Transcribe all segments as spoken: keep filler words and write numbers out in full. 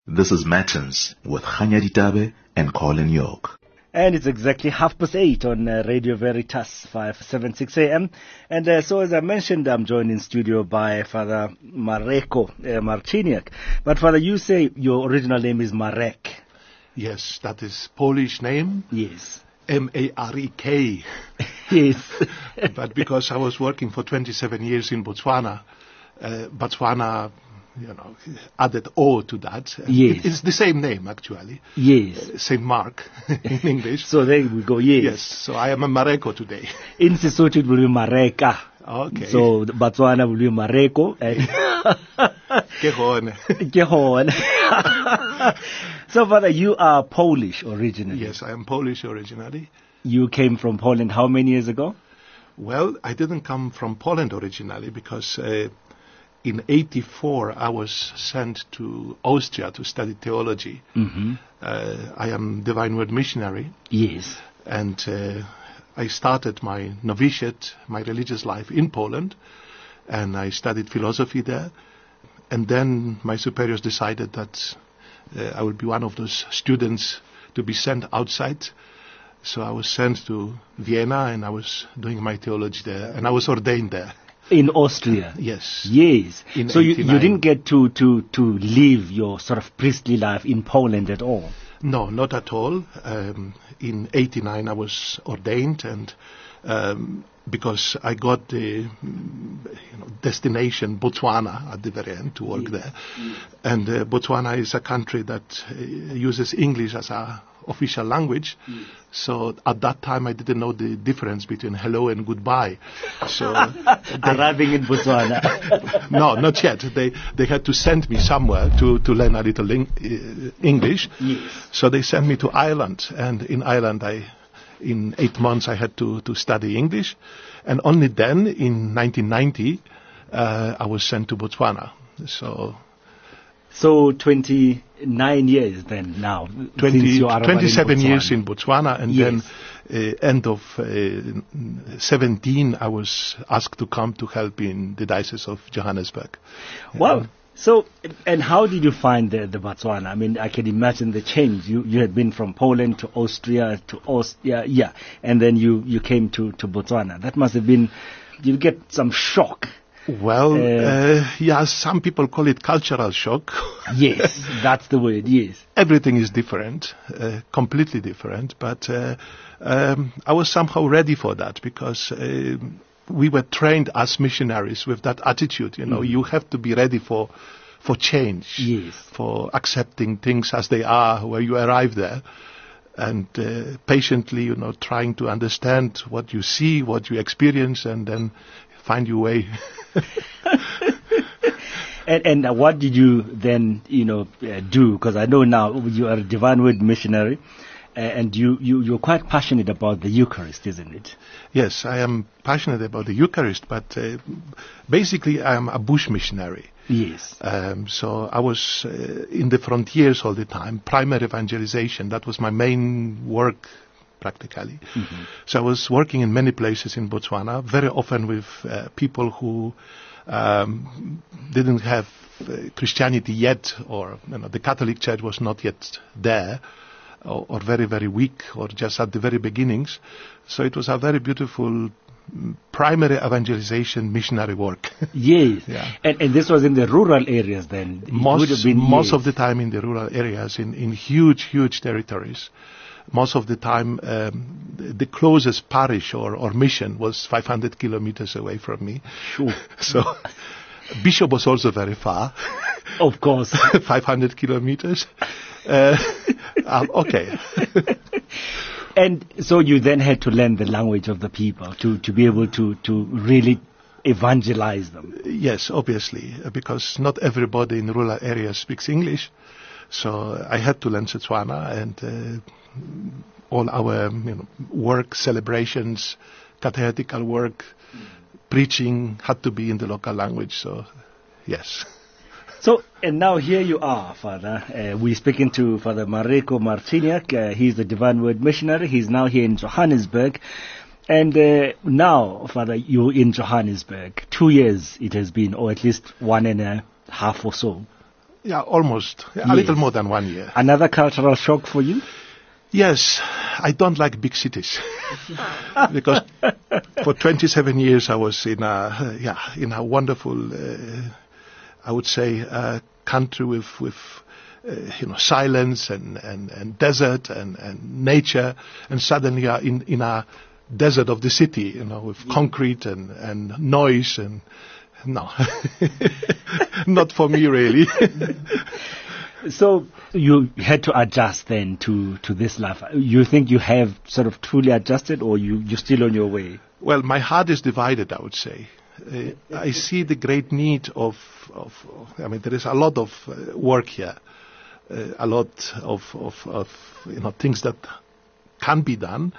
This is Matins with Khanya Ditabe and Colin York. And it's exactly half past eight on uh, Radio Veritas, five seventy-six A M. And uh, so as I mentioned, I'm joined in studio by Father Mareko uh, Marciniak. But Father, you say your original name is Marek. Yes, that is Polish name. Yes. M A R E K. Yes. But because I was working for twenty-seven years in Botswana, uh, Botswana, you know, added O to that. Yes. It, it's the same name, actually. Yes. Uh, Saint Mark in English. So there we go, yes. Yes, so I am a Mareko today. In Sesotho it will be Mareka. Okay. So the Botswana will be Mareko. And Ke gone. Ke gone. So Father, you are Polish originally. Yes, I am Polish originally. You came from Poland how many years ago? Well, I didn't come from Poland originally because uh, in eighty-four I was sent to Austria to study theology. Mm-hmm. Uh, I am Divine Word missionary. Yes. And uh, I started my novitiate, my religious life in Poland, and I studied philosophy there. And then my superiors decided that uh, I would be one of those students to be sent outside. So I was sent to Vienna, and I was doing my theology there, and I was ordained there. In Austria? Yes. Yes. In so you, you eighty-nine. didn't get to, to, to live your sort of priestly life in Poland at all? No, not at all. Um, in eighty-nine I was ordained, and um, because I got the mm, you know, destination Botswana at the very end to work Yes. there. And uh, Botswana is a country that uh, uses English as a official language. Yes. So at that time I didn't know the difference between hello and goodbye. So Arriving in Botswana. no, not yet. They they had to send me somewhere to, to learn a little ling- uh, English. Yes. So they sent me to Ireland, and in Ireland I, in eight months I had to, to study English, and only then in nineteen ninety uh, I was sent to Botswana. So So twenty-nine years then now. since twenty, you are twenty-seven in years Botswana. in Botswana, and Yes. then uh, end of uh, seventeen I was asked to come to help in the Diocese of Johannesburg. Wow. So, and how did you find the, the Botswana? I mean, I can imagine the change. You you had been from Poland to Austria to Austria, yeah, and then you, you came to, to Botswana. That must have been, you get some shock. Well, Uh, uh, yeah, some people call it cultural shock. Yes, that's the word, yes. Everything is different, uh, completely different, but uh, um, I was somehow ready for that because uh, we were trained as missionaries with that attitude. You know, Mm. you have to be ready for for change, Yes. for accepting things as they are where you arrive there, and uh, patiently, you know, trying to understand what you see, what you experience, and then find your way. And, and uh, what did you then, you know, uh, do? Because I know now you are a Divine Word missionary, uh, and you, you, you're quite passionate about the Eucharist, isn't it? Yes, I am passionate about the Eucharist, but uh, basically I am a bush missionary. Yes. Um, so I was uh, in the frontiers all the time, primary evangelization. That was my main work, practically. Mm-hmm. So I was working in many places in Botswana, very often with uh, people who um, didn't have uh, Christianity yet, or you know, the Catholic Church was not yet there, or, or very, very weak, or just at the very beginnings. So it was a very beautiful mm, primary evangelization missionary work. Yes. Yeah. And, and this was in the rural areas then? It would have most been most yes. of the time in the rural areas, in, in huge, huge territories. Most of the time, um, the the closest parish or, or mission was five hundred kilometers away from me. Sure. So, Bishop was also very far, Of course. five hundred kilometers. Uh, um, okay. And so you then had to learn the language of the people to, to be able to, to really evangelize them. Yes, obviously, uh, because not everybody in rural areas speaks English. So I had to learn Setswana, and uh, all our um, you know, work, celebrations, catechetical work, preaching had to be in the local language. So, yes. So, and now here you are, Father. Uh, we're speaking to Father Mareko Marciniak. Uh, he's the Divine Word missionary. He's now here in Johannesburg. And uh, now, Father, you're in Johannesburg. Two years it has been, or at least one and a half or so. Yeah, almost. A Yes. little more than one year. Another cultural shock for you? Yes, I don't like big cities because for twenty-seven years I was in a yeah in a wonderful, uh, I would say, uh, country with with uh, you know silence and, and, and desert and, and nature, and suddenly are in in a desert of the city, you know, with concrete and, and noise and no, not for me really. So you had to adjust then to, to this life. You think you have sort of truly adjusted, or you, you're still on your way? Well, my heart is divided, I would say. Uh, I see the great need of, of, I mean, there is a lot of uh, work here, uh, a lot of, of, of, you know, things that can be done.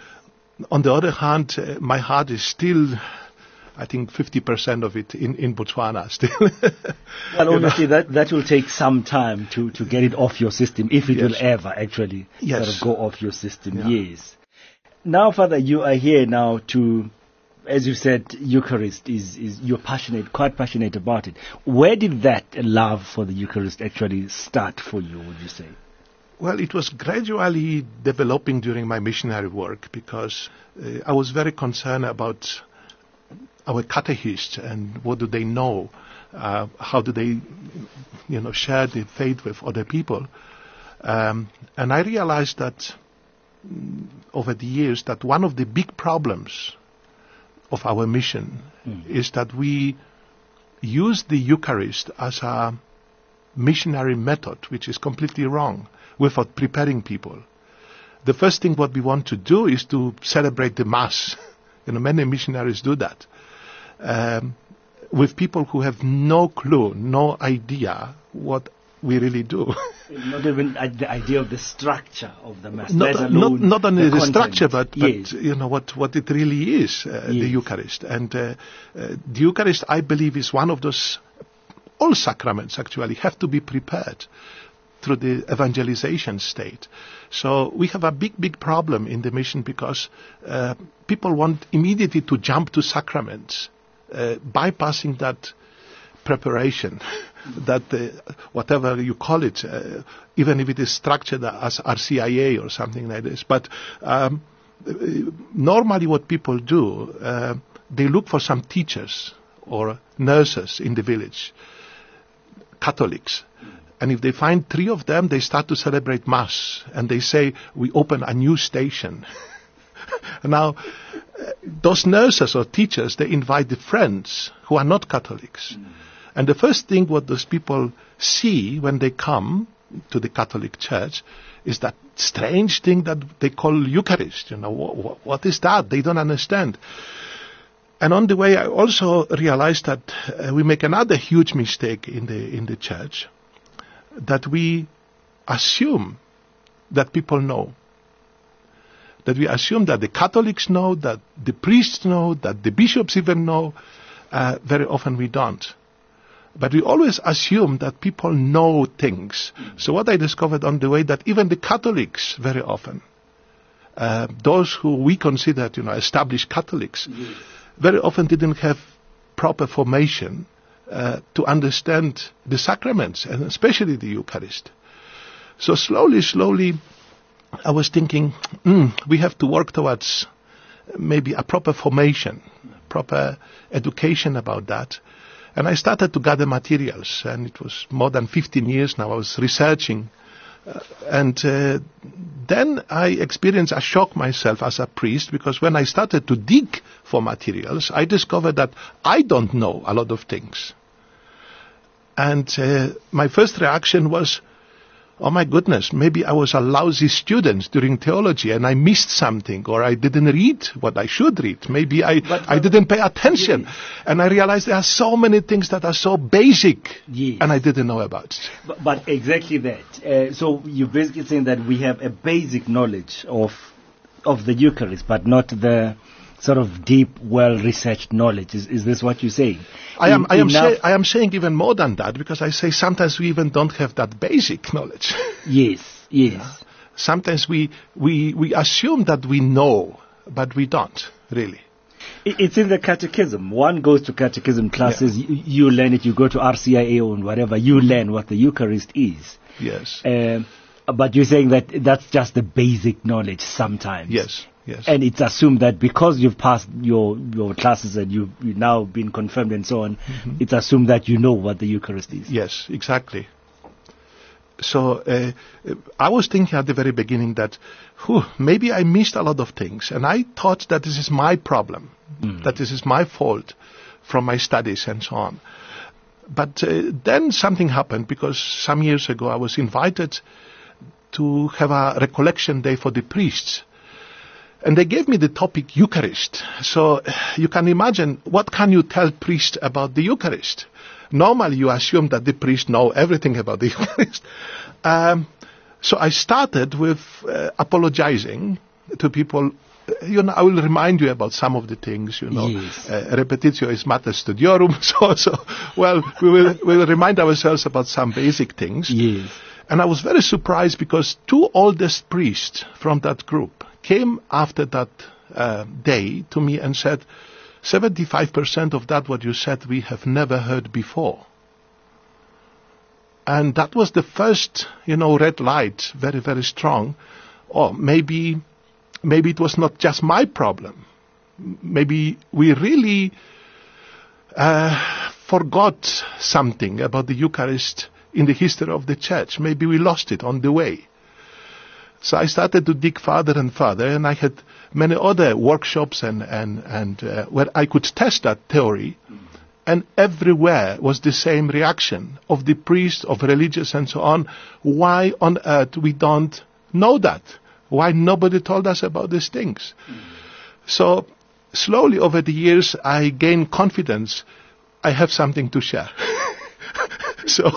On the other hand, uh, my heart is still, I think, fifty percent of it in, in Botswana still. Well, obviously that, that will take some time to, to get it off your system, if it Yes. will ever actually Yes. sort of go off your system. Yeah. Yes. Now, Father, you are here now to, as you said, Eucharist is, is you're passionate, quite passionate about it. Where did that love for the Eucharist actually start for you, would you say? Well, it was gradually developing during my missionary work because uh, I was very concerned about our catechists and what do they know, uh, how do they, you know, share the faith with other people. Um, and I realized that mm, over the years that one of the big problems of our mission mm. is that we use the Eucharist as a missionary method, which is completely wrong, without preparing people. The first thing what we want to do is to celebrate the Mass. You know, many missionaries do that. Um, with people who have no clue, no idea what we really do. Not even uh, the idea of the structure of the Mass. Not, let not, alone not only the, the, content. structure, but, but Yes. you know what, what it really is, uh, Yes. the Eucharist. And uh, uh, the Eucharist, I believe, is one of those. All sacraments actually have to be prepared through the evangelization state. So we have a big, big problem in the mission because uh, people want immediately to jump to sacraments, uh, bypassing that preparation, that uh, whatever you call it, uh, even if it is structured as R C I A or something like this. But um, normally what people do, uh, they look for some teachers or nurses in the village, Catholics. And if they find three of them, they start to celebrate Mass. And they say, we open a new station. Now, uh, those nurses or teachers, they invite the friends who are not Catholics. Mm. And the first thing what those people see when they come to the Catholic Church is that strange thing that they call Eucharist. You know, wh- wh- what is that? They don't understand. And on the way, I also realized that uh, we make another huge mistake in the in the church, that we assume that people know. That we assume that the Catholics know, that the priests know, that the bishops even know. Uh, very often we don't. But we always assume that people know things. Mm-hmm. So what I discovered on the way, that even the Catholics very often, uh, those who we consider, you know, established Catholics, mm-hmm. very often didn't have proper formation uh, to understand the sacraments, and especially the Eucharist. So slowly, slowly, I was thinking, mm, we have to work towards maybe a proper formation, proper education about that. And I started to gather materials, and it was more than fifteen years now I was researching. Uh, and uh, then I experienced a shock myself as a priest, because when I started to dig for materials, I discovered that I don't know a lot of things. And uh, my first reaction was, oh my goodness, maybe I was a lousy student during theology and I missed something, or I didn't read what I should read. Maybe I, but, I didn't pay attention. Yes. And I realized there are so many things that are so basic, yes. and I didn't know about it. But, but exactly that. Uh, so you're basically saying that we have a basic knowledge of of the Eucharist, but not the sort of deep, well-researched knowledge. Is, is this what you're saying? I am, In, I, am say, I am saying even more than that, because I say sometimes we even don't have that basic knowledge. Yes, yes. Yeah. Sometimes we, we, we assume that we know, but we don't, really. It- It's in the catechism. One goes to catechism classes, you, you learn it, you go to R C I A or whatever, you learn what the Eucharist is. Yes. Um, but you're saying that that's just the basic knowledge sometimes. Yes. Yes. And it's assumed that because you've passed your, your classes and you've, you've now been confirmed and so on, Mm-hmm. it's assumed that you know what the Eucharist is. Yes, exactly. So uh, I was thinking at the very beginning that whew, maybe I missed a lot of things, and I thought that this is my problem, Mm. that this is my fault from my studies and so on. But uh, then something happened, because some years ago I was invited to have a recollection day for the priests. And they gave me the topic Eucharist. So you can imagine, what can you tell priests about the Eucharist? Normally you assume that the priests know everything about the Eucharist. Um, so I started with uh, apologizing to people. You know, I will remind you about some of the things, you know. Yes. Uh, repetitio is mater studiorum. So, so, well, we will, we will remind ourselves about some basic things. Yes. And I was very surprised, because two oldest priests from that group came after that uh, day to me and said, seventy-five percent of that what you said we have never heard before. And that was the first, you know, red light, very, very strong. Or maybe, maybe it was not just my problem. Maybe we really uh, forgot something about the Eucharist in the history of the church. Maybe we lost it on the way. So I started to dig further and further, and I had many other workshops and, and, and uh, where I could test that theory, and everywhere was the same reaction of the priests, of religious and so on. Why on earth we don't know that? Why nobody told us about these things? Mm. So slowly over the years I gained confidence. I have something to share. so,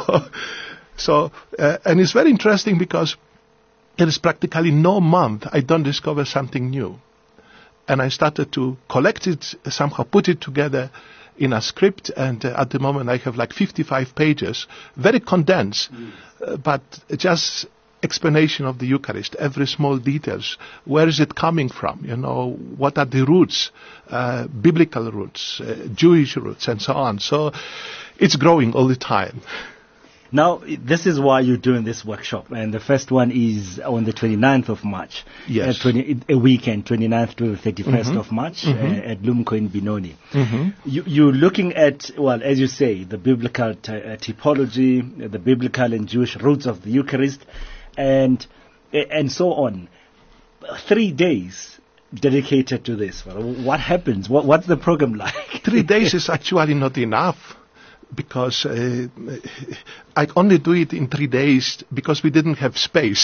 so uh, and it's very interesting, because there is practically no month I don't discover something new. And I started to collect it, somehow put it together in a script, and uh, at the moment I have like fifty-five pages, very condensed, mm. uh, but just explanation of the Eucharist, every small details. Where is it coming from? You know, what are the roots, uh, biblical roots, uh, Jewish roots, and so on. So it's growing all the time. Now, this is why you're doing this workshop, and the first one is on the twenty-ninth of March. Yes. Uh, twenty, a weekend, twenty-ninth to the thirty-first Mm-hmm. of March, Mm-hmm. uh, at Lumco in Benoni. Mm-hmm. You, you're looking at, well, as you say, the biblical t- uh, typology, uh, the biblical and Jewish roots of the Eucharist, and uh, and so on. Three days dedicated to this. Well, what happens? What, what's the program like? Three days is actually not enough, because uh, I only do it in three days because we didn't have space.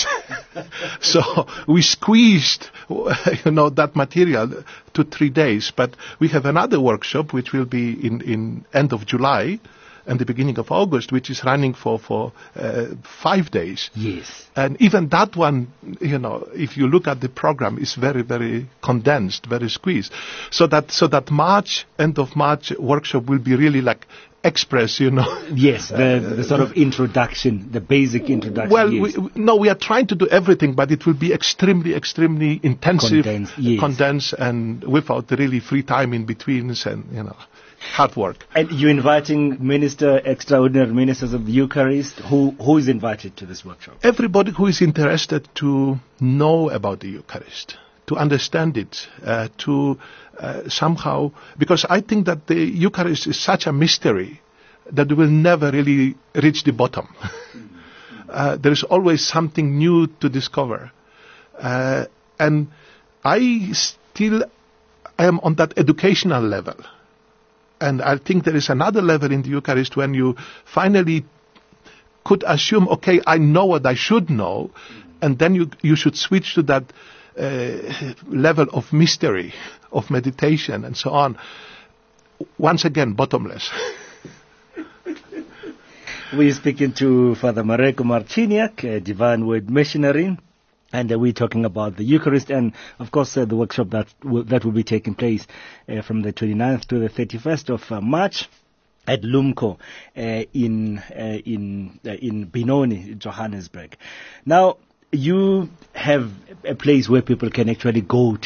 So we squeezed, you know, that material to three days. But we have another workshop which will be in, in end of July and the beginning of August, which is running for, for uh, five days. Yes. And even that one, you know, if you look at the program, is very, very condensed, very squeezed. So that, so that March, end of March workshop will be really like express, you know. Yes, the, the sort of introduction, the basic introduction. Well, yes. we, we- no, we are trying to do everything, but it will be extremely, extremely intensive, Condensed, yes. condensed, and without really free time in between, and, you know, hard work. And you're inviting minister, extraordinary ministers of the Eucharist. Who who is invited to this workshop? Everybody who is interested to know about the Eucharist, to understand it, uh, to uh, somehow, because I think that the Eucharist is such a mystery that we will never really reach the bottom. uh, there is always something new to discover. Uh, and I still am on that educational level. And I think there is another level in the Eucharist when you finally could assume, okay, I know what I should know, and then you you should switch to that uh, level of mystery, of meditation, and so on. Once again, bottomless. We're speaking to Father Mareko Marciniak, a Divine Word missionary, and uh, we're talking about the Eucharist and, of course, uh, the workshop that will, that will be taking place uh, from the twenty-ninth to the thirty-first of uh, March at Lumco uh, in uh, in uh, in Benoni, Johannesburg. Now, you have a place where people can actually go to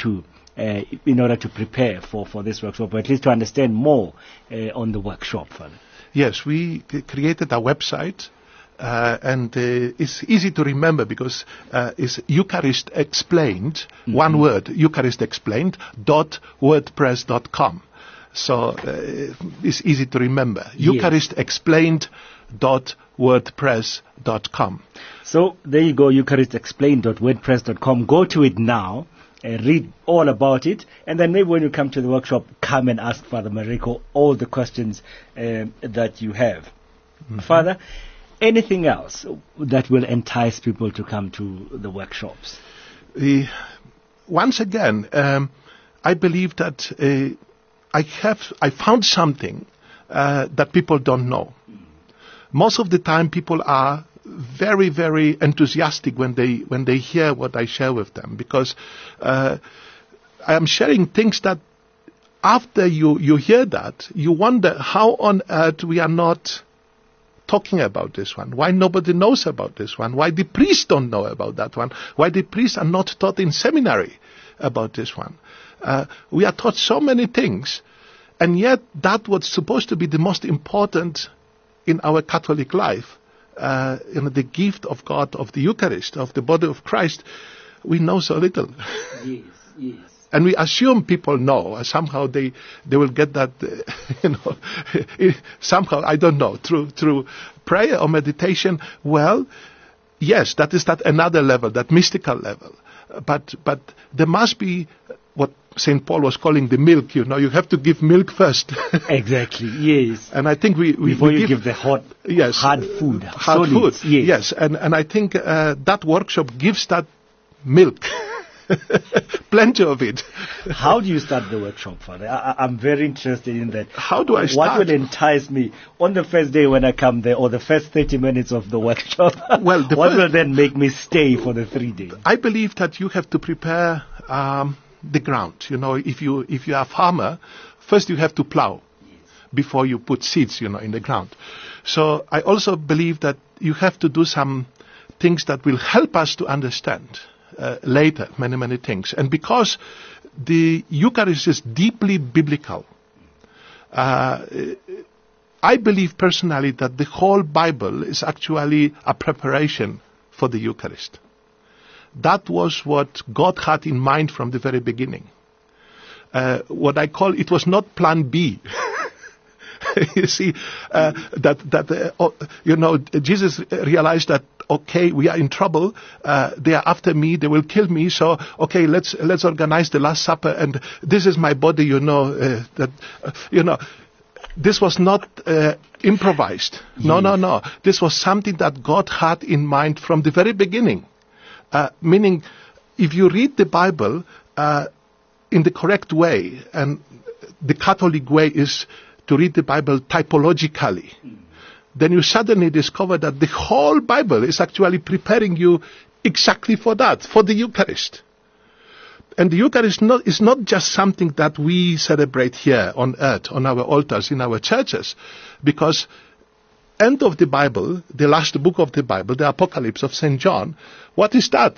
uh, in order to prepare for, for this workshop, or at least to understand more uh, on the workshop, Father? Yes, we c- created a website, uh, and uh, it's easy to remember because uh, it's Eucharist Explained, mm-hmm. one word, Eucharist Explained, dot wordpress dot com. So uh, it's easy to remember. Yes. Eucharist Explained dot wordpress dot com. So there you go, Eucharist Explained dot wordpress dot com. Go to it now. Uh, read all about it, and then maybe when you come to the workshop, come and ask Father Mariko all the questions um, that you have. Mm-hmm. Father, anything else that will entice people to come to the workshops? Uh, once again, um, I believe that uh, I have I found something uh, that people don't know. Mm. Most of the time, people are very, very enthusiastic when they when they hear what I share with them, because uh, I am sharing things that after you, you hear that, you wonder how on earth we are not talking about this one, why nobody knows about this one, why the priests don't know about that one, why the priests are not taught in seminary about this one. Uh, we are taught so many things, and yet that was supposed to be the most important in our Catholic life. Uh, you know, the gift of God, of the Eucharist, of the body of Christ, we know so little. Yes, yes. And we assume people know. Uh, somehow they they will get that, uh, you know, somehow, I don't know, through through prayer or meditation. Well, yes, that is that another level, that mystical level. Uh, but but there must be what Saint Paul was calling the milk, you know, you have to give milk first. Exactly, yes. And I think we... we Before we you give, give the hot, yes, hard food. Hard solids, food, yes. yes. And, and I think uh, that workshop gives that milk. Plenty of it. How do you start the workshop, Father? I, I'm very interested in that. How do I start? What would entice me on the first day when I come there, or the first thirty minutes of the workshop? Well, the what first, will then make me stay for the three days? I believe that you have to prepare um, the ground. You know, if you if you are a farmer, first you have to plow yes. before you put seeds, you know, in the ground. So I also believe that you have to do some things that will help us to understand uh, later many, many things. And because the Eucharist is deeply biblical, uh, I believe personally that the whole Bible is actually a preparation for the Eucharist. That was what God had in mind from the very beginning. Uh, what I call, it was not plan B. You see, uh, that, that uh, oh, you know, Jesus realized that, okay, we are in trouble, uh, they are after me, they will kill me, so, okay, let's, let's organize the Last Supper, and this is my body, you know, uh, that, uh, you know, this was not uh, improvised. Yes. No, no, no. This was something that God had in mind from the very beginning. Uh, meaning, if you read the Bible uh, in the correct way, and the Catholic way is to read the Bible typologically, mm. then you suddenly discover that the whole Bible is actually preparing you exactly for that, for the Eucharist. And the Eucharist not, is not just something that we celebrate here on earth, on our altars, in our churches, because end of the Bible, the last book of the Bible, the Apocalypse of Saint John, what is that?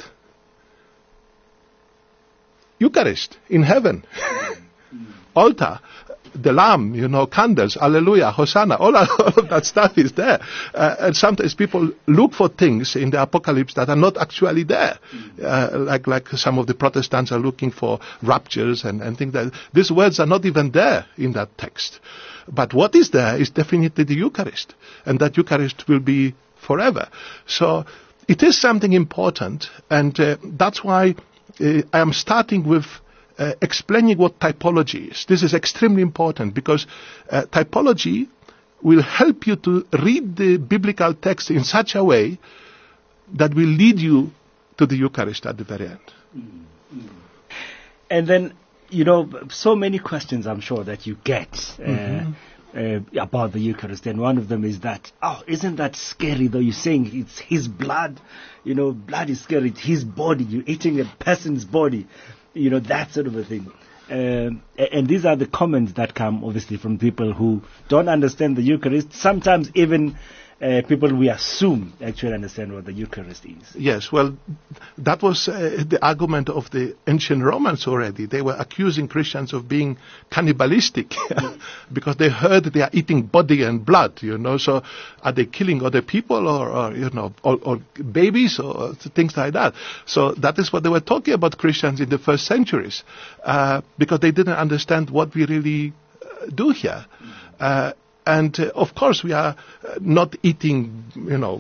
Eucharist in heaven. Altar, the Lamb, you know, candles, Alleluia, Hosanna, all, all of that stuff is there. Uh, and sometimes people look for things in the Apocalypse that are not actually there. Uh, like like some of the Protestants are looking for raptures and, and things like that. These words are not even there in that text. But what is there is definitely the Eucharist. And that Eucharist will be forever. So it is something important. And uh, that's why uh, I am starting with Uh, explaining what typology is. This is extremely important because uh, typology will help you to read the biblical text in such a way that will lead you to the Eucharist at the very end. Mm-hmm. And then, you know, so many questions I'm sure that you get uh, mm-hmm. uh, about the Eucharist, and one of them is that, oh, isn't that scary though? You're saying it's his blood, you know, blood is scary, it's his body, you're eating a person's body. You know, that sort of a thing. Um, and these are the comments that come, obviously, from people who don't understand the Eucharist, sometimes even uh, people, we assume, actually understand what the Eucharist is. Yes, well, that was uh, the argument of the ancient Romans already. They were accusing Christians of being cannibalistic because they heard they are eating body and blood, you know. So are they killing other people or, or you know, or, or babies or things like that? So that is what they were talking about Christians in the first centuries uh, because they didn't understand what we really uh, do here. Uh, And, uh, of course, we are uh, not eating, you know,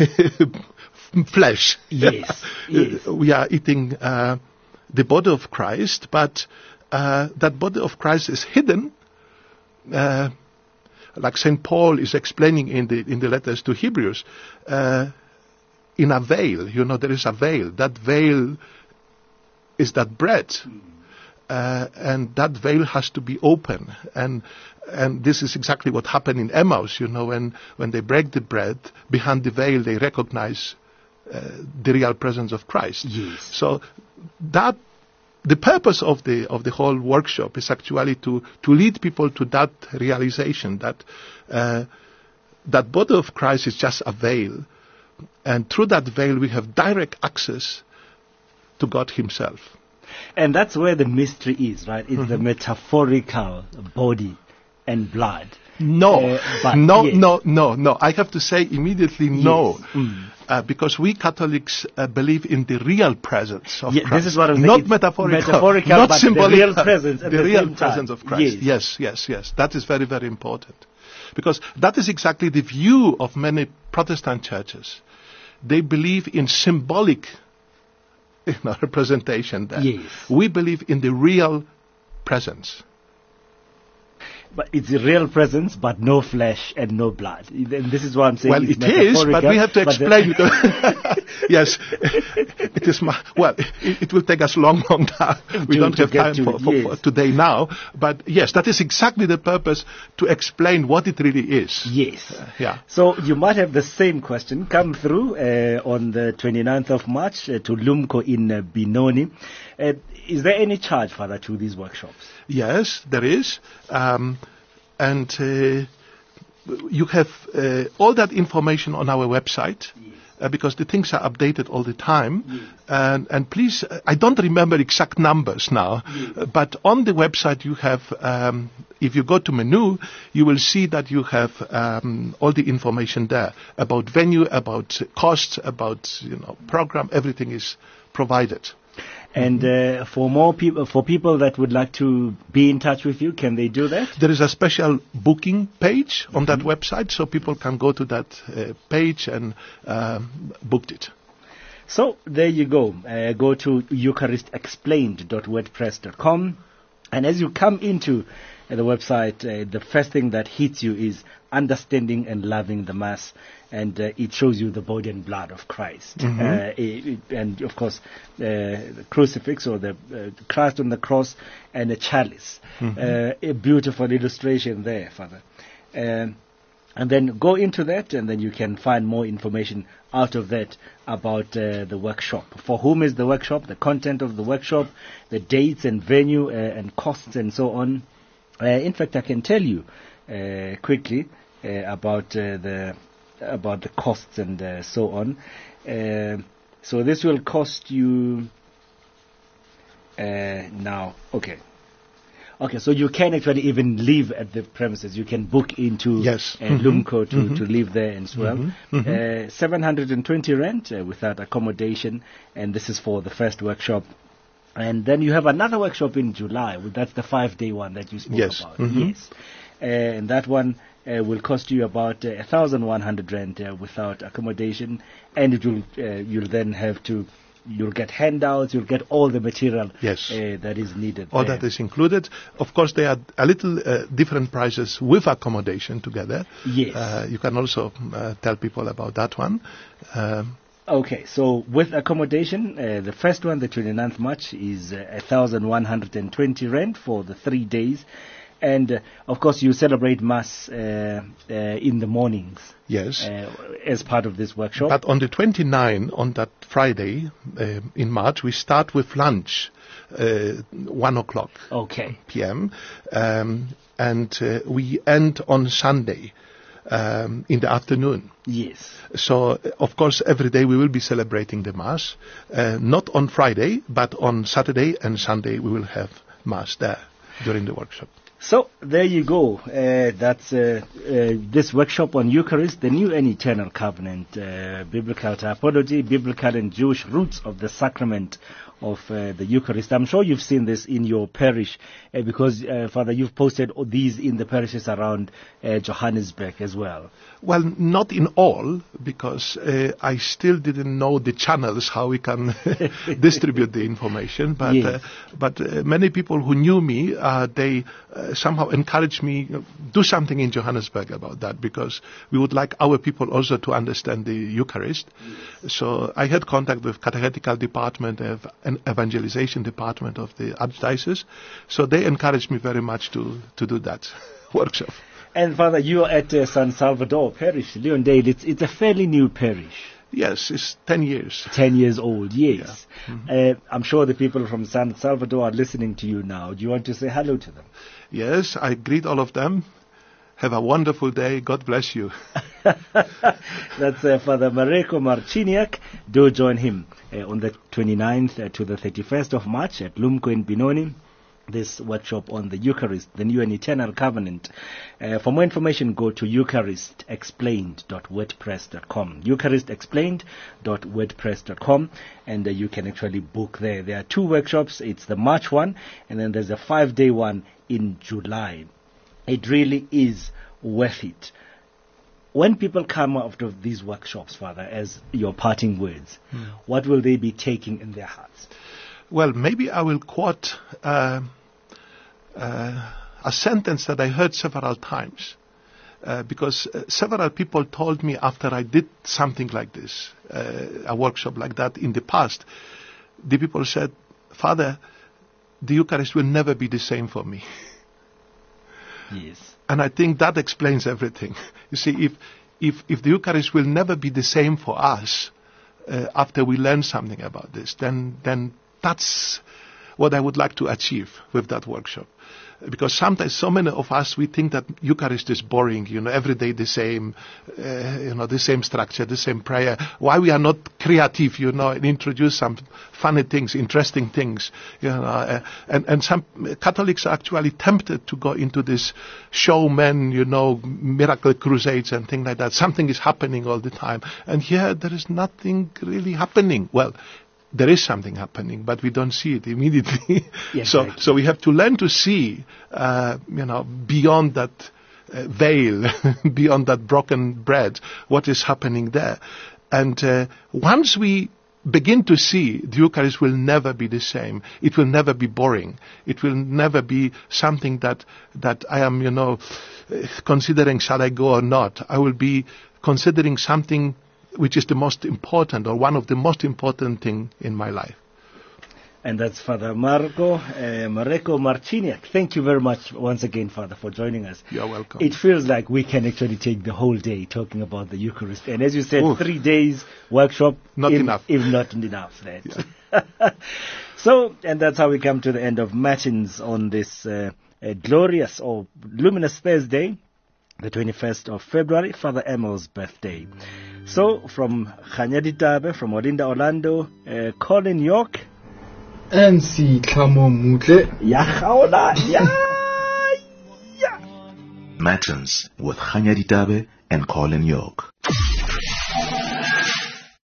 flesh. Yes, yes. We are eating uh, the body of Christ, but uh, that body of Christ is hidden, uh, like Saint Paul is explaining in the in the letters to Hebrews, uh, in a veil. You know, there is a veil. That veil is that bread. Uh, and that veil has to be open. And and this is exactly what happened in Emmaus, you know, when, when they break the bread, behind the veil they recognize uh, the real presence of Christ. Yes. So that the purpose of the of the whole workshop is actually to, to lead people to that realization that uh, that body of Christ is just a veil, and through that veil we have direct access to God Himself. And that's where the mystery is, right? It's mm-hmm. the metaphorical body and blood. No, uh, but no, yes. no, no, no. I have to say immediately no. Yes. Mm. Uh, because we Catholics uh, believe in the real presence of yeah, Christ. This is what I'm saying. Not it's metaphorical, metaphorical, not but symbolic. The real presence at the, the real same presence time. of Christ. Yes. yes, yes, yes. That is very, very important. Because that is exactly the view of many Protestant churches. They believe in symbolic you know, representation there. Yes. We believe in the real presence. But it's a real presence, but no flesh and no blood. And this is what I'm saying. Well, it is, but we have to explain it. Yes, it is. Ma- well, it, it will take us long, long time. We to, don't to have time to for, it, for, yes. for today now. But yes, that is exactly the purpose, to explain what it really is. Yes. Uh, yeah. So you might have the same question come through uh, on the twenty-ninth of March uh, to Lumco in uh, Benoni. Uh, is there any charge, Father, to these workshops? Yes, there is. Um, and uh, you have uh, all that information on our website. Yes. Uh, because the things are updated all the time. Yes. And, and please, uh, I don't remember exact numbers now, Yes. uh, but on the website you have, um, if you go to menu, you will see that you have um, all the information there about venue, about costs, about you know program. Everything is provided. And uh, for more people, for people that would like to be in touch with you, can they do that? There is a special booking page on that website, so people can go to that uh, page and um, book it. So there you go. Uh, go to eucharist explained dot wordpress dot com, and as you come into uh, the website, uh, the first thing that hits you is understanding and loving the Mass, and uh, it shows you the body and blood of Christ. Mm-hmm. Uh, it, it, and of course, uh, the crucifix or the uh, Christ on the cross and a chalice. Mm-hmm. Uh, a beautiful illustration there, Father. Um, and then go into that, and then you can find more information out of that about uh, the workshop. For whom is the workshop, the content of the workshop, the dates and venue uh, and costs and so on. Uh, in fact, I can tell you uh, quickly uh, about uh, the about the costs and uh, so on. Uh, so this will cost you uh, now. Okay. Okay, so you can actually even live at the premises. You can book into yes. uh, mm-hmm. Lumco to, mm-hmm. to live there as well. Mm-hmm. Mm-hmm. Uh, seven hundred twenty rent uh, without accommodation, and this is for the first workshop. And then you have another workshop in July. That's the five-day one that you spoke yes. about. Mm-hmm. Yes. Uh, and that one uh, will cost you about uh, one thousand one hundred rand uh, without accommodation, and it will uh, you'll then have to you'll get handouts, you'll get all the material yes. uh, that is needed. All there. that is included. Of course, they are a little uh, different prices with accommodation together. Yes. Uh, you can also uh, tell people about that one. Um, Okay, so with accommodation, uh, the first one, the twenty-ninth March, is uh, one thousand one hundred twenty rand for the three days. And, uh, of course, you celebrate Mass uh, uh, in the mornings. Yes. Uh, as part of this workshop. But on the twenty-ninth, on that Friday uh, in March, we start with lunch, uh, one o'clock okay. p m. Um, and uh, we end on Sunday um, in the afternoon. Yes. So, uh, of course, every day we will be celebrating the Mass. Uh, not on Friday, but on Saturday and Sunday we will have Mass there during the workshop. So there you go. Uh, that's uh, uh, this workshop on Eucharist, the new and eternal covenant, uh, biblical typology, biblical and Jewish roots of the sacrament of uh, the Eucharist. I'm sure you've seen this in your parish uh, because, uh, Father, you've posted all these in the parishes around uh, Johannesburg as well. Well, not in all, because uh, I still didn't know the channels how we can distribute the information. But Yes. uh, but uh, many people who knew me, uh, they uh, somehow encouraged me to do something in Johannesburg about that, because we would like our people also to understand the Eucharist. So I had contact with catechetical department of an evangelization department of the Archdiocese. So they encouraged me very much to to do that workshop. And Father, you're at uh, San Salvador Parish, Leondale. It's, it's a fairly new parish. Yes, it's ten years. Ten years old, yes. Yeah. Mm-hmm. Uh, I'm sure the people from San Salvador are listening to you now. Do you want to say hello to them? Yes, I greet all of them. Have a wonderful day. God bless you. That's uh, Father Mareko Marciniak. Do join him uh, on the twenty-ninth uh, to the thirty-first of March at Lumko in Benoni. This workshop on the Eucharist, the new and eternal covenant. Uh, for more information, go to eucharist explained dot wordpress dot com. eucharist explained dot wordpress dot com, and uh, you can actually book there. There are two workshops. It's the March one, and then there's a five-day one in July. It really is worth it. When people come out of these workshops, Father, as your parting words, hmm. what will they be taking in their hearts? Well, maybe I will quote uh, uh, a sentence that I heard several times, uh, because uh, several people told me after I did something like this, uh, a workshop like that in the past, the people said, Father, the Eucharist will never be the same for me. Yes. And I think that explains everything. You see, if if if the Eucharist will never be the same for us uh, after we learn something about this, then then that's what I would like to achieve with that workshop. Because sometimes so many of us, we think that Eucharist is boring, you know, every day the same, uh, you know, the same structure, the same prayer. Why we are not creative, you know, and introduce some funny things, interesting things, you know. Uh, and, and some Catholics are actually tempted to go into this showman, you know, miracle crusades and things like that. Something is happening all the time. And here there is nothing really happening. Well, there is something happening, but we don't see it immediately. Yes, so, right. so we have to learn to see, uh, you know, beyond that uh, veil, beyond that broken bread, what is happening there. And uh, once we begin to see, the Eucharist will never be the same. It will never be boring. It will never be something that that I am, you know, considering shall I go or not. I will be considering something which is the most important, or one of the most important thing in my life. And that's Father Marco, uh, Mareko Marciniak. Thank you very much once again, Father, for joining us. You're welcome. It feels like we can actually take the whole day talking about the Eucharist. And as you said, Oof. three days workshop. Not if, enough. If not enough. That. Yeah. So, and that's how we come to the end of Matins on this uh, uh, glorious or luminous Thursday, the twenty-first of February, Father Emil's birthday. So, from Khanyadi Tabe, from Olinda, Orlando, uh, Colin York. M C Tlamo Mutle. Ya Khaola, ya, ya. Matins with Khanyadi Tabe and Colin York.